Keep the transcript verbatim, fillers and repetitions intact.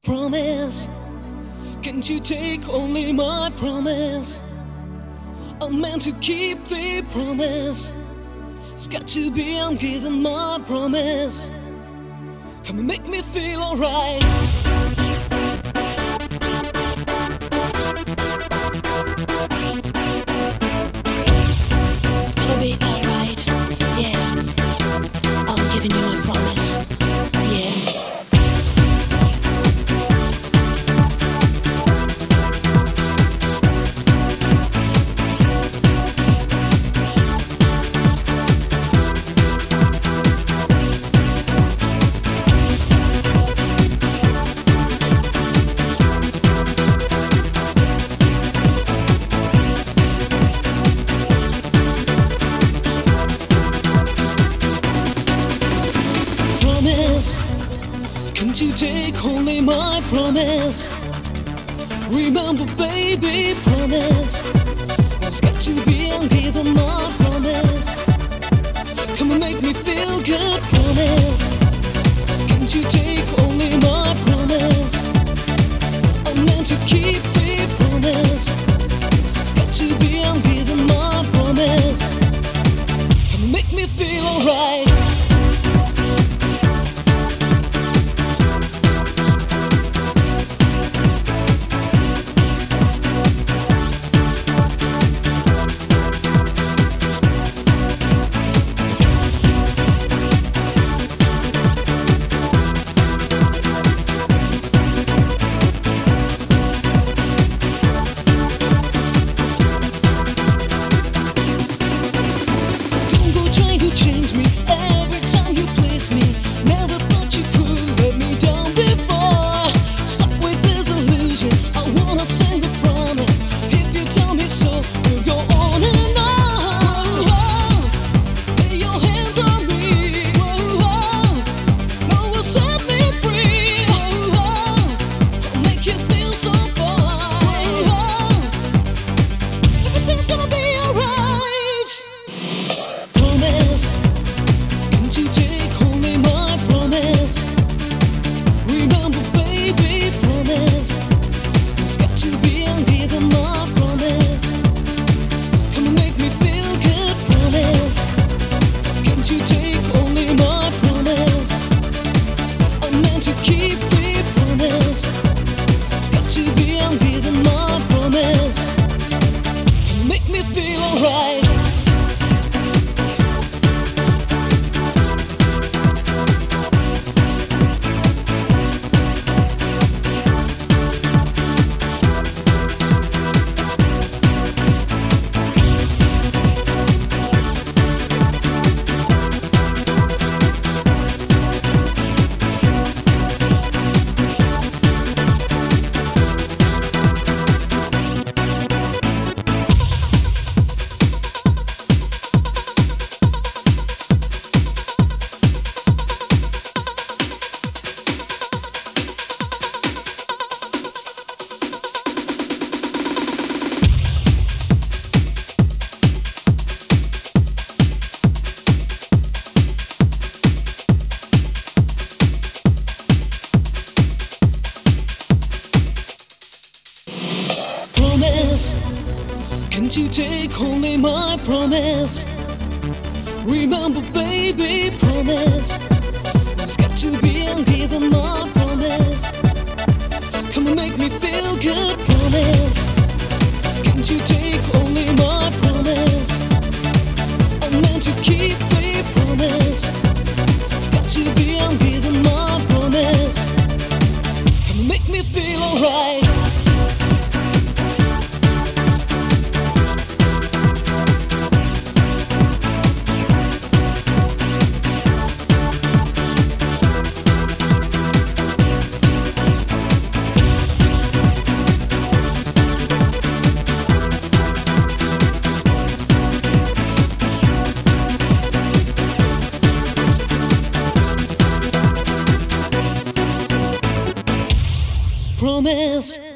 Promise, can't you take only my promise? I'm meant to keep the promise. It's got to be, I'm giving my promise. Come and make me feel alright. Gonna be alright, yeah. I'm giving you my promise, yeah. Can't you take only my promise? Remember, baby, promise. It's got to be, I'm giving my promise. Come and make me feel good, promise. Can't you take only my promise? I'm meant to keep the promise. It's got to be, I'm giving my promise. Come and make me feel alright. Change me every time you please me. Never thought you could let me down before. Stop with this illusion. I wanna send a promise. If you tell me so, we'll go on and on. Whoa, lay your hands on me. Whoa, whoa, no, will set me free. Whoa, whoa, I'll make you feel so fine. Whoa, everything's gonna be alright. Promise. Can't you take only my promise? Remember, baby, promise. It's got to be, I'm giving my promise. Come and make me feel good, promise. Can't you take only my promise? I'm meant to keep the promise. It's got to be, I'm giving my promise. Come and make me feel alright. Can't you take only my promise? Remember, baby, promise. It's got to be, I'm giving my promise. Come and make me feel good, promise. Can't you take only my promise? I'm meant to keep the promise. It's got to be, I'm giving my promise. Come and make me feel alright. Promise.